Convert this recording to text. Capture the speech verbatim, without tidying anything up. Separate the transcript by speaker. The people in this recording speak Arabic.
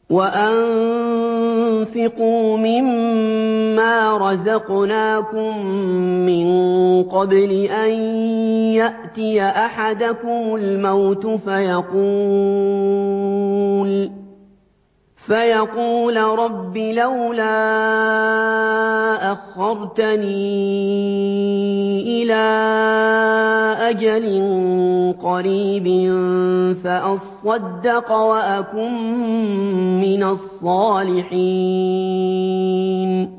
Speaker 1: وَأَنفِقُوا مِمَّا رَزَقْنَاكُم مِّن قَبْلِ أَن يَأْتِيَ أَحَدَكُمُ الْمَوْتُ فَيَقُولَ فَيَقُولَ رَبِّ لَوْلَا أَخَّرْتَنِي إِلَىٰ أَجَلٍ قَرِيبٍ فَأَصَّدَّقَ وَأَكُن مِّنَ الصَّالِحِينَ